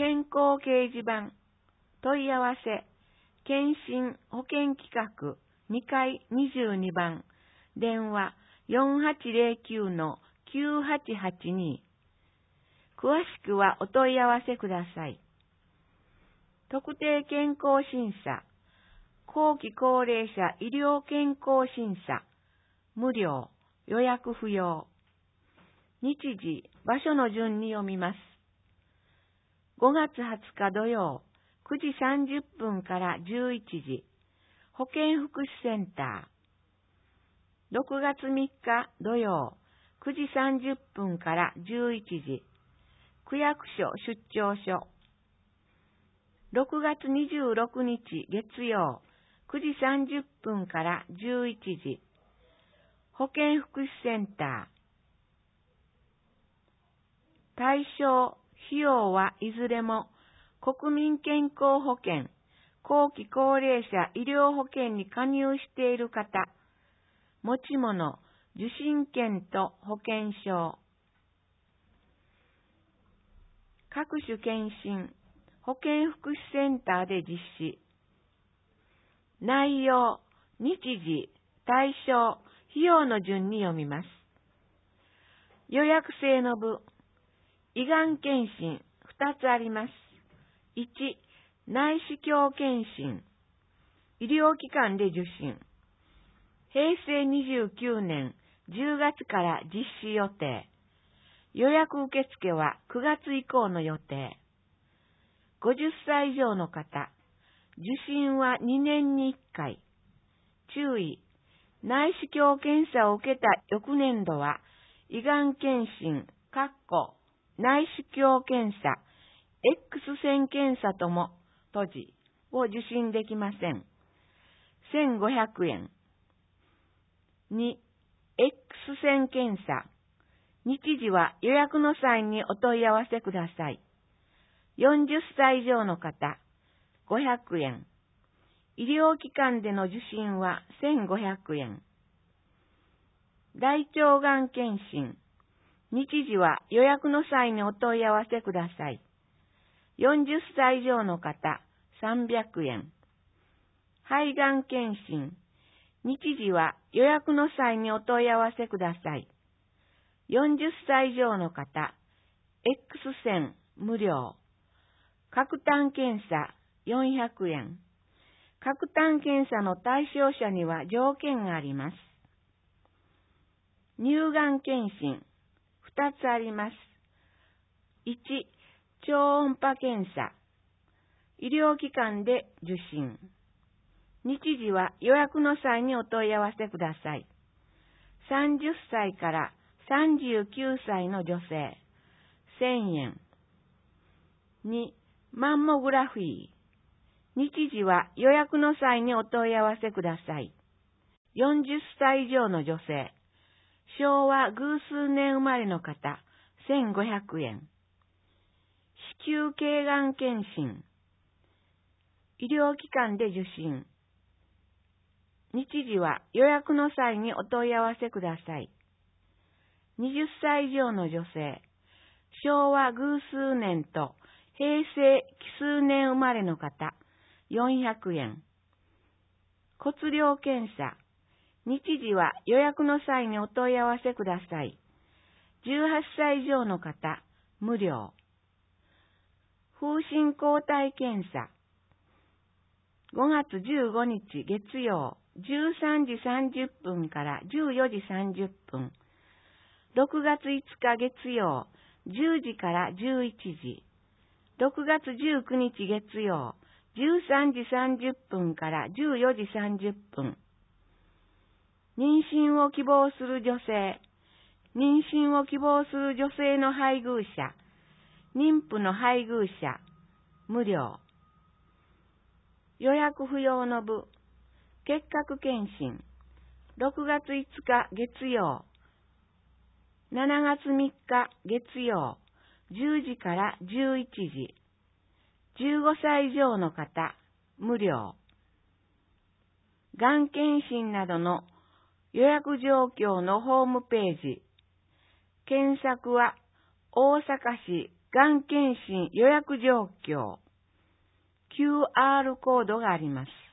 健康掲示板、問い合わせ、検診保険企画2階22番、電話4809-9882。詳しくはお問い合わせください。特定健康審査、後期高齢者医療健康審査、無料、予約不要。日時、場所の順に読みます。5月20日土曜、9時30分から11時、保健福祉センター。6月3日土曜、9時30分から11時、区役所出張所。6月26日月曜、9時30分から11時、保健福祉センター。対象、費用はいずれも国民健康保険、後期高齢者医療保険に加入している方、持ち物、受診券と保険証。各種検診、保健福祉センターで実施。内容、日時、対象、費用の順に読みます。予約制の部、胃がん検診2つあります。1、内視鏡検診。医療機関で受診。平成29年10月から実施予定。予約受付は9月以降の予定。50歳以上の方。受診は2年に1回。注意。内視鏡検査を受けた翌年度は、胃がん検診、内視鏡検査、X 線検査とも閉じを受診できません。1500円。2、X 線検査。日時は予約の際にお問い合わせください。40歳以上の方、500円。医療機関での受診は1500円。大腸がん検診。日時は予約の際にお問い合わせください。40歳以上の方、300円。肺がん検診。日時は予約の際にお問い合わせください。40歳以上の方、X 線無料。角炭検査400円。角炭検査の対象者には条件があります。乳がん検診2つあります。1、超音波検査。医療機関で受診。日時は予約の際にお問い合わせください。30歳から39歳の女性、1000円。2、マンモグラフィー。日時は予約の際にお問い合わせください。40歳以上の女性、昭和偶数年生まれの方、1500円。子宮頸がん検診。医療機関で受診。日時は予約の際にお問い合わせください。20歳以上の女性、昭和偶数年と平成奇数年生まれの方、400円。骨量検査。日時は予約の際にお問い合わせください。18歳以上の方、無料。風疹抗体検査。5月15日月曜、13時30分から14時30分。6月5日月曜、10時から11時。6月19日月曜、13時30分から14時30分。妊娠を希望する女性、妊娠を希望する女性の配偶者、妊婦の配偶者、無料。予約不要の部、結核検診、6月5日月曜、7月3日月曜、10時から11時。15歳以上の方、無料。がん検診などの予約状況のホームページ。検索は大阪市がん検診予約状況、QR コードがあります。